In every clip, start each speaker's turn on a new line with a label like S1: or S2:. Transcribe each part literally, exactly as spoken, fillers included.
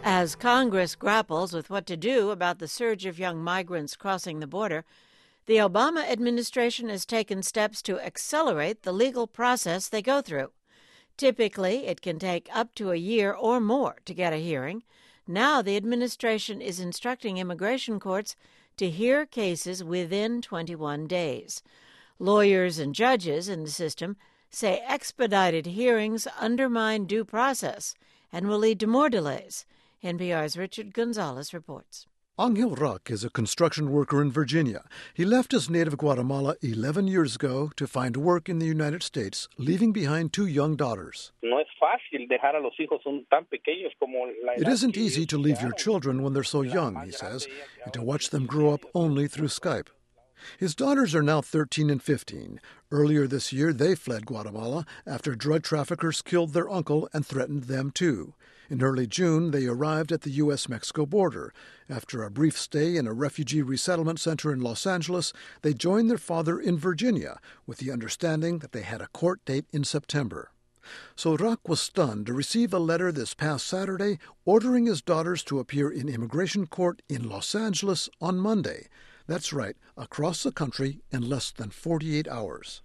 S1: As Congress grapples with what to do about the surge of young migrants crossing the border, the Obama administration has taken steps to accelerate the legal process they go through. Typically, it can take up to a year or more to get a hearing. Now the administration is instructing immigration courts to hear cases within twenty-one days. Lawyers and judges in the system say expedited hearings undermine due process and will lead to more delays. N P R's Richard Gonzalez reports.
S2: Angel Rock is a construction worker in Virginia. He left his native Guatemala eleven years ago to find work in the United States, leaving behind two young daughters. It isn't easy to leave your children when they're so young, he says, and to watch them grow up only through Skype. His daughters are now thirteen and fifteen. Earlier this year, they fled Guatemala after drug traffickers killed their uncle and threatened them too. In early June, they arrived at the U S Mexico border. After a brief stay in a refugee resettlement center in Los Angeles, they joined their father in Virginia with the understanding that they had a court date in September. So Rock was stunned to receive a letter this past Saturday ordering his daughters to appear in immigration court in Los Angeles on Monday. That's right, across the country in less than forty-eight hours.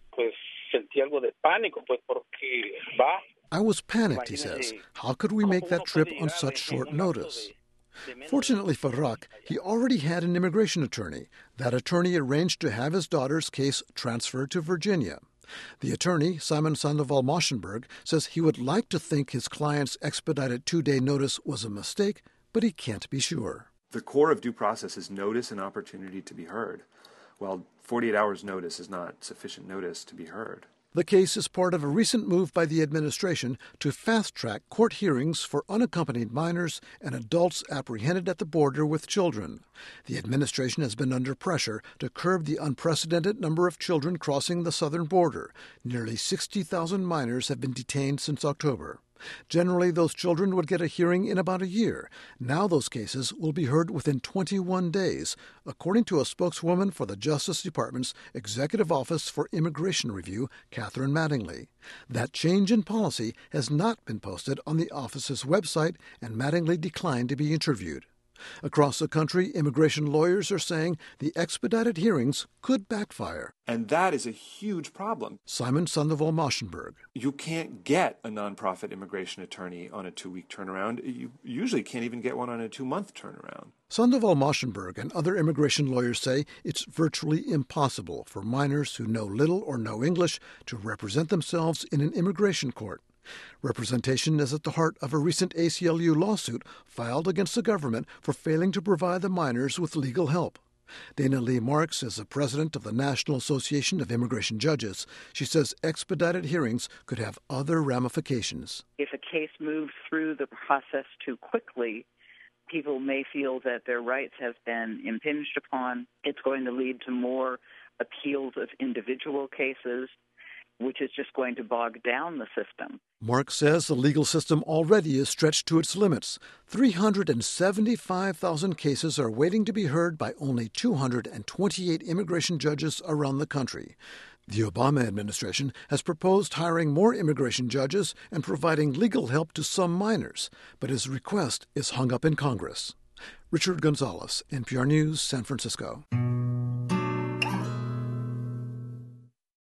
S2: I was panicked, he says. How could we make that trip on such short notice? Fortunately for Rock, he already had an immigration attorney. That attorney arranged to have his daughter's case transferred to Virginia. The attorney, Simon Sandoval Moschenberg, says he would like to think his client's expedited two-day notice was a mistake, but he can't be sure.
S3: The core of due process is notice and opportunity to be heard. Well, forty-eight hours notice is not sufficient notice to be heard.
S2: The case is part of a recent move by the administration to fast-track court hearings for unaccompanied minors and adults apprehended at the border with children. The administration has been under pressure to curb the unprecedented number of children crossing the southern border. Nearly sixty thousand minors have been detained since October. Generally, those children would get a hearing in about a year. Now those cases will be heard within twenty-one days, according to a spokeswoman for the Justice Department's Executive Office for Immigration Review, Catherine Mattingly. That change in policy has not been posted on the office's website, and Mattingly declined to be interviewed. Across the country, immigration lawyers are saying the expedited hearings could backfire.
S3: And that is a huge problem.
S2: Simon Sandoval Moschenberg.
S3: You can't get a nonprofit immigration attorney on a two-week turnaround. You usually can't even get one on a two-month turnaround.
S2: Sandoval Moschenberg and other immigration lawyers say it's virtually impossible for minors who know little or no English to represent themselves in an immigration court. Representation is at the heart of a recent A C L U lawsuit filed against the government for failing to provide the minors with legal help. Dana Lee Marks is the president of the National Association of Immigration Judges. She says expedited hearings could have other ramifications.
S4: If a case moves through the process too quickly, people may feel that their rights have been impinged upon. It's going to lead to more appeals of individual cases, which is just going to bog down the system.
S2: Mark says the legal system already is stretched to its limits. three hundred seventy-five thousand cases are waiting to be heard by only two hundred twenty-eight immigration judges around the country. The Obama administration has proposed hiring more immigration judges and providing legal help to some minors, but his request is hung up in Congress. Richard Gonzalez, N P R News, San Francisco.